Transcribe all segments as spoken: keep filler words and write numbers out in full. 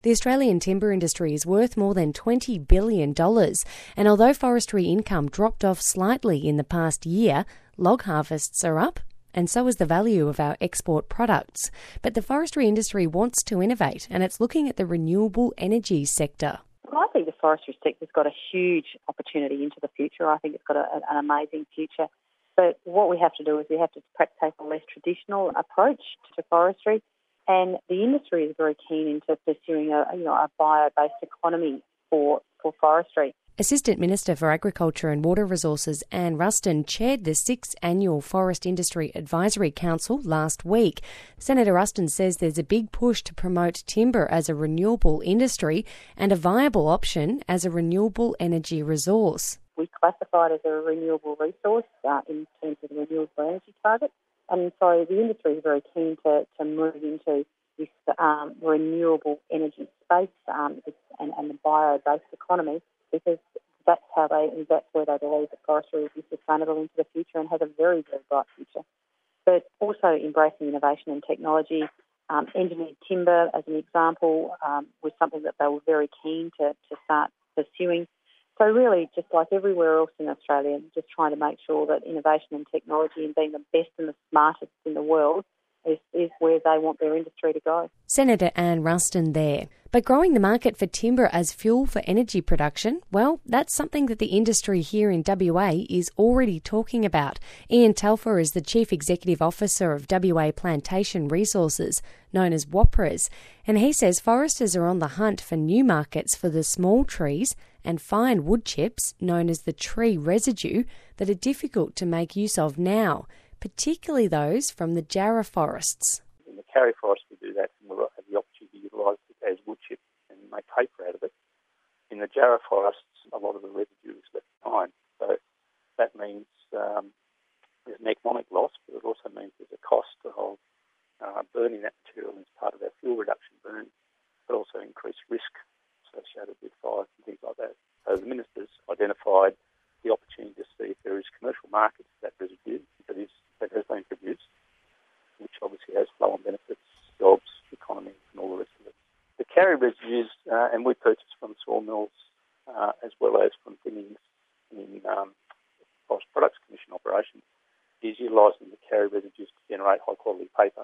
The Australian timber industry is worth more than twenty billion dollars, and although forestry income dropped off slightly in the past year, log harvests are up, and so is the value of our export products. But the forestry industry wants to innovate, and it's looking at the renewable energy sector. Well, I think the forestry sector's got a huge opportunity into the future. I think it's got a, an amazing future. But what we have to do is we have to perhaps take a less traditional approach to forestry. And the industry is very keen into pursuing a, you know, a bio-based economy for, for forestry. Assistant Minister for Agriculture and Water Resources Anne Ruston chaired the sixth Annual Forest Industry Advisory Council last week. Senator Ruston says there's a big push to promote timber as a renewable industry and a viable option as a renewable energy resource. We classify it as a renewable resource uh, in terms of the renewable energy target. And so the industry is very keen to, to move into this um, renewable energy space um, and, and the bio-based economy, because that's how they, that's where they believe that forestry will be sustainable into the future and has a very, very bright future. But also embracing innovation and technology. Um, engineered timber, as an example, um, was something that they were very keen to, to start pursuing. So really, just like everywhere else in Australia, just trying to make sure that innovation and technology and being the best and the smartest in the world is, is where they want their industry to go. Senator Anne Ruston there. But growing the market for timber as fuel for energy production, well, that's something that the industry here in W A is already talking about. Ian Telfer is the Chief Executive Officer of W A Plantation Resources, known as WAPRAs, and he says foresters are on the hunt for new markets for the small trees and fine wood chips, known as the tree residue, that are difficult to make use of now, particularly those from the Jarrah forests. In the Karri forest we do that, and we'll have the opportunity to utilise it as wood chip and make paper out of it. In the Jarrah forests, a lot of the residue is left behind. So that means um, there's an economic loss, but it also means there's a cost of uh, burning that material as part of our fuel reduction burn, but also increased risk associated with fires and things like that. So the Minister's identified the opportunity to see if there is commercial markets for that residue that is that has been produced, which obviously has flow-on benefits, jobs, economy, and all the rest of it. The Karri residues, uh, and we purchase from sawmills uh, as well as from thinnings in um, Forest Products Commission operations, is utilising the Karri residues to generate high-quality paper.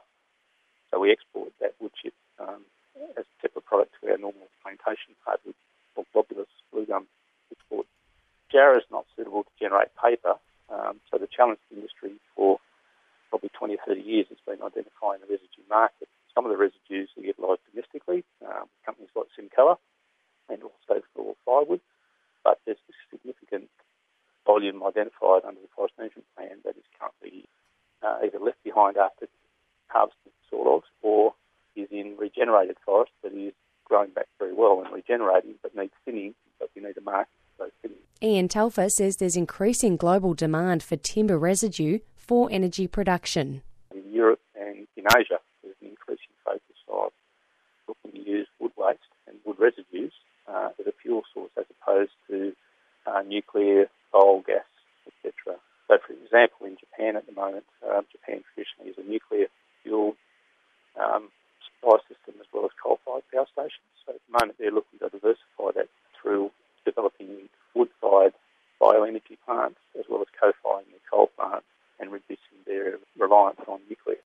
So we export that wood chip um, as a separate product to our normal plantation hardwood or globulus blue gum export. Jarrah is not suitable to generate paper, um, so the challenge to the industry for probably twenty or thirty years has been identifying the residue market. Some of the residues are utilised domestically, um, companies like Simcoa, and also for firewood, but there's a significant volume identified under the Forest Management Plan that is currently uh, either left behind after harvested saw logs or is in regenerated forest that is growing back very well and regenerating but needs thinning, but we need a market for those thinnings. Ian Telfer says there's increasing global demand for timber residue for energy production. In Europe and in Asia, there's an increasing focus of looking to use wood waste and wood residues uh, as a fuel source as opposed to uh, nuclear, coal, gas, et cetera. So, for example, in Japan at the moment, uh, Japan traditionally is a nuclear fuel um, supply system as well as coal-fired power stations. So at the moment they're looking to diversify that